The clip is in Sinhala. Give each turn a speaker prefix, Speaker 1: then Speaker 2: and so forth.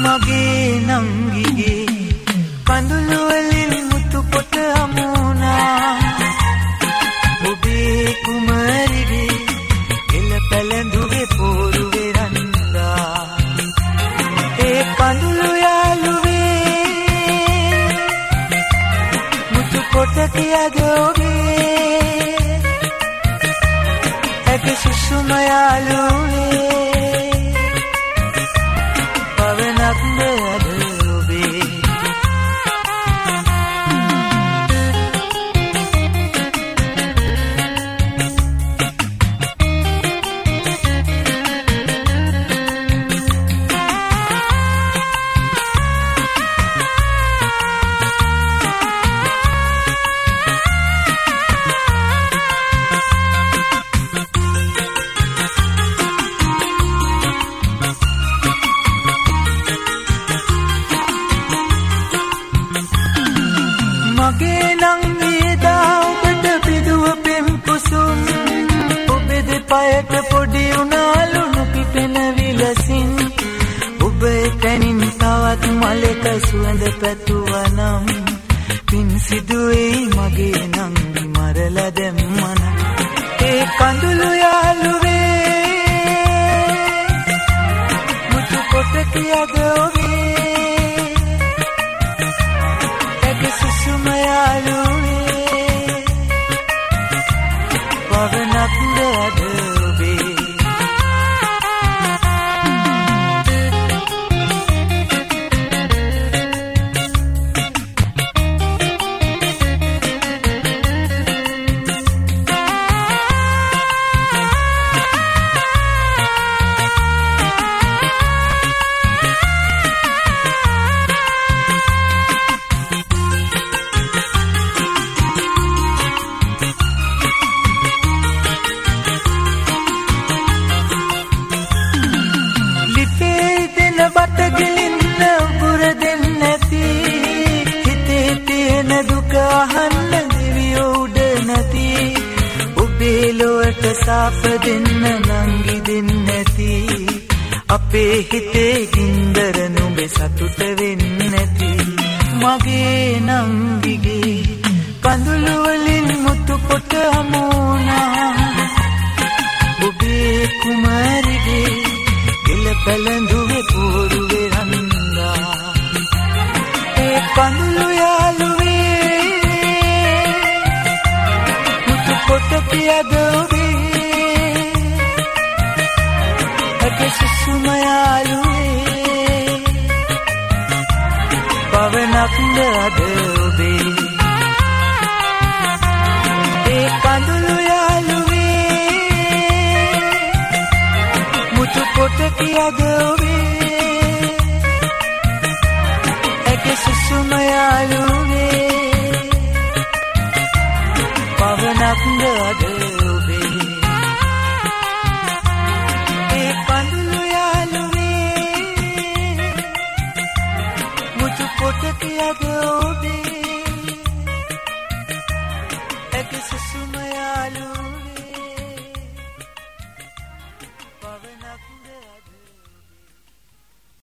Speaker 1: මගේ නංගිගේ කඳුළු වලින් මුතු පොට හමුණා ඔබේ කුමරිගේ එළ පැලඳුගේ පෝරු වෙරන්දා ඒ කඳුළු යාළුවේ මුතු පොට කියද ඔබේ ඇගේ සුසුම යාළුවේ මගේ නංගියදා ඔබට පිදුව පෙම් කුසුම් ඔබේ දෙපයට පොඩි උනාලුණු පිපෙන විලසින් ඔබ එතනින් තවත් මලක සුවඳ පැතුවනම් පින් සිදුවේ මගේ නංගි මරලා දැම්මනම් ඒ කඳුළු යාළුවේ මුතු කොට කියද ඔබේ සුසුම යාළුවේ පවනක්ද අද ඔබේ බත ගිලින්න උගුර දෙන්න නැති හිතේ තියෙන දුක අහන්න දෙවියෝ උඩ නැති ඔබේ ලොවට සාප දෙන්න නංගි දෙන්න නැති අපේ හිතේ ගින්දර නුඹේ සතුට වෙන්නේ නැති මගේ නංගිගේ කඳුළු වලින් මුතු පොට හමුණා ඔබේ කුමරිගේ එළ පැලඳුවේ පෝරු වෙරන්දා ඒ කඳුළු යාළුවේ මුතු පොට කියද ඔබේ ඇගේ සුසුම යාළුවේ පවනක්ද අද ඔබේ ඒ කඳුළු කොට කියද ඔබේ ඇගේ සුසුම යාළුවේ පවනක්ද අද ඔබේ ඒ කඳුළු යාළුවේ මුතු කොට කියද ඔබේ ඇගේ සුසුම යාළුවේ